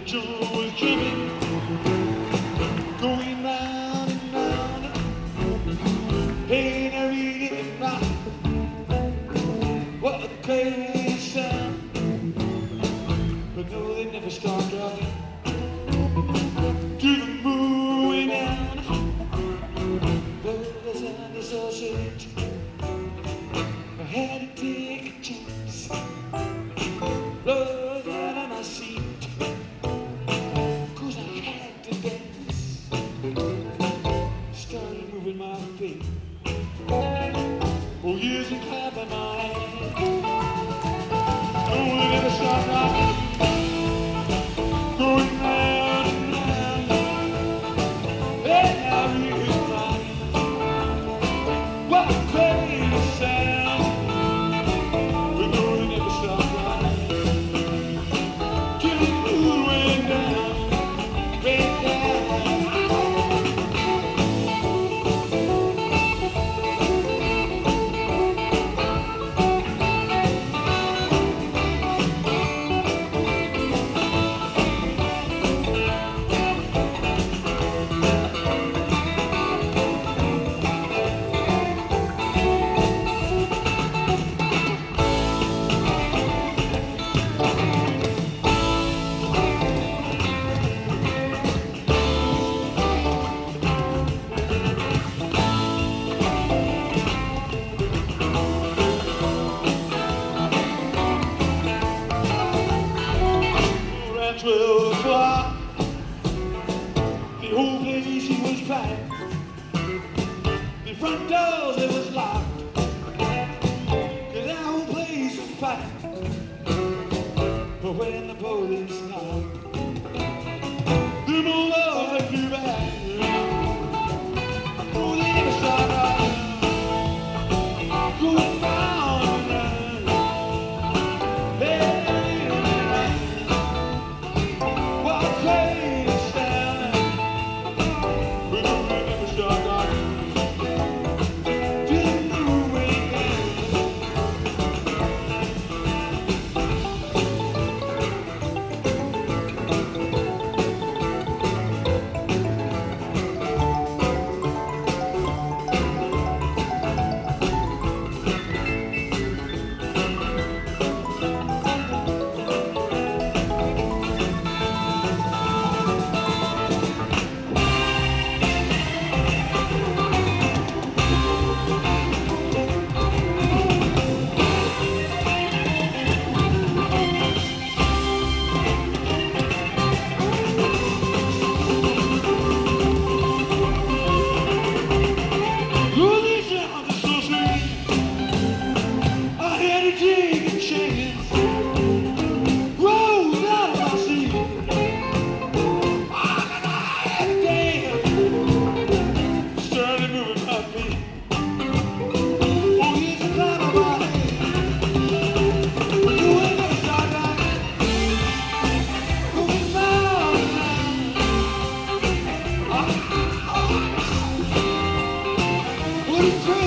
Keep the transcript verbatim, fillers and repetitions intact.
jungle was jumping, going round and round. Hey, now read it now. What a crazy sound. But no, they never stop dropping to the moon down. But the sound is so sweet, I had to take a chance. Love out of my seat, cause I had to dance. Started moving my feet, oh yes, and clapping my hands. Oh, we never stop rocking, going round and round. Hey, now you is rocking, what a crazy sound. We know we never stop rocking till the moon went down, went down. Around twelve o'clock, the whole place it was packed. The front doors it was locked, 'cause that whole place was packed. But when the police knocked, the boulevard flew back. Oh, they never stopped rocking, going round and round. Hey, what a crazy sound. But no, they never stopped rocking till the moon went down. Oh, this sound is so sweet, I had to take a chance. Rose out of my seat, I had to dance. Started moving my feet, oh yes, and out of my head. But you ain't never stop rocking, going round and round. Ah, ah, what a crazy